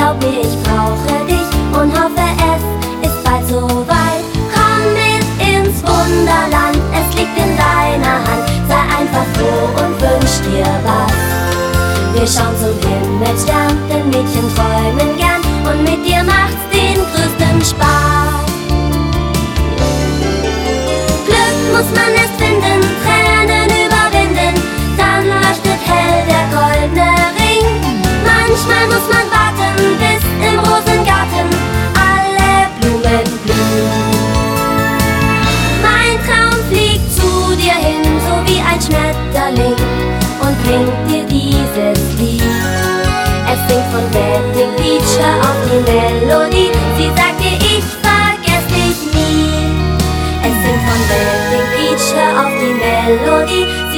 glaub mir, ich brauche dich und hoffe, es ist bald so weit. Komm mit ins Wunderland, es liegt in deiner Hand. Sei einfach froh und wünsch dir was. Wir schauen zum Himmelsstern, denn Mädchen träumen gern und mit dir macht's den größten Spaß. Glück muss man erst finden, Tränen überwinden, dann leuchtet hell der goldene Ring. Manchmal muss man warten, bis im Rosengarten alle Blumen blühen. Mein Traum fliegt zu dir hin, so wie ein Schmetterling, und bringt dir dieses Lied. Es singt von Wedding Beach, hör auf die Melodie, sie sagt dir, ich vergess dich nie. Es singt von Wedding Beach, hör auf die Melodie,